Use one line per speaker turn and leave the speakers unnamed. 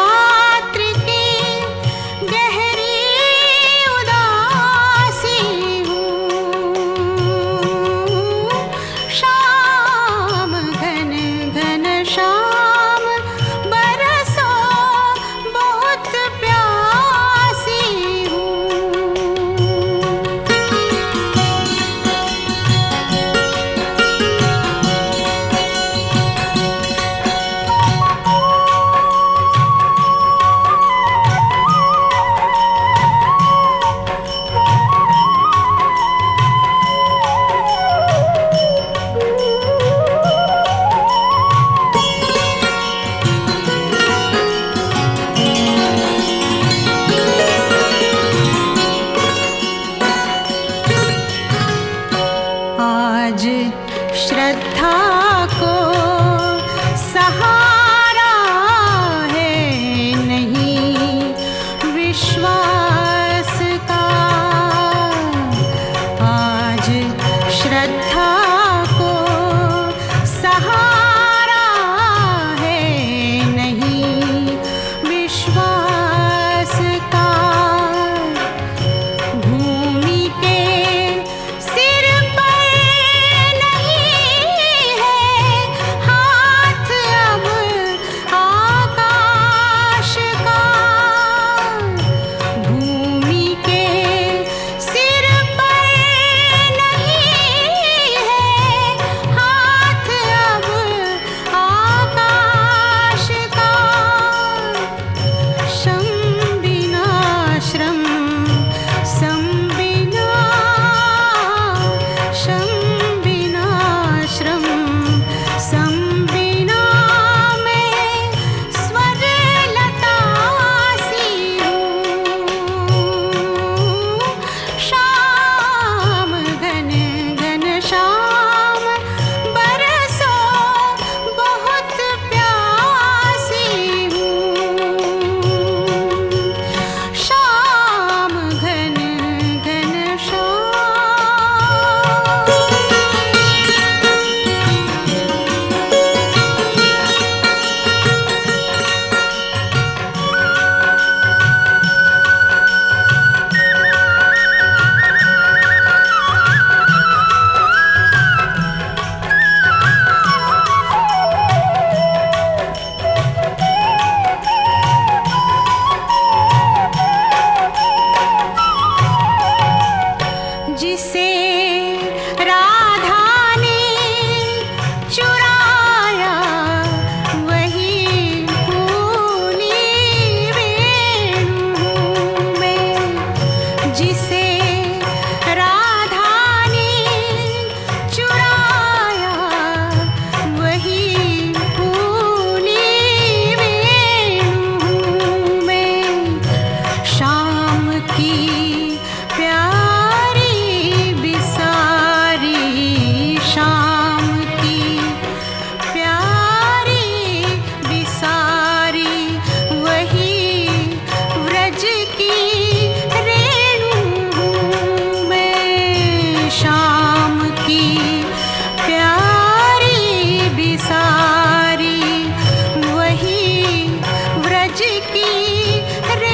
रात्रि की गहरी उदासी हूँ। शाम घन घन शाम बरसों बहुत प्यासी हूँ। आज श्रद्धा को सहारा है नहीं विश्वास का। आज श्रद्धा को सहारा है नहीं विश्वास का। भूमि के सिर पर नहीं है हाथ अब आकाश का। भूमि के सिर पर नहीं है हाथ अब आकाश का। शम बिना श्रम सम बिना शम बिना श्रम सम बिना मैं स्वर लता सी हूँ। शाम घन घन शाम बरसों बहुत प्यासी हूँ। शाम घन घन शाम। जिसे राधा ने चुराया वही भूली वेणु में। जिसे राधा ने चुराया वही भूली वेणु में। शाम की प्यारी बिसारी शाम की प्यारी बिसारी वही व्रज की रेणु में। शाम की प्यारी बिसारी वही व्रज की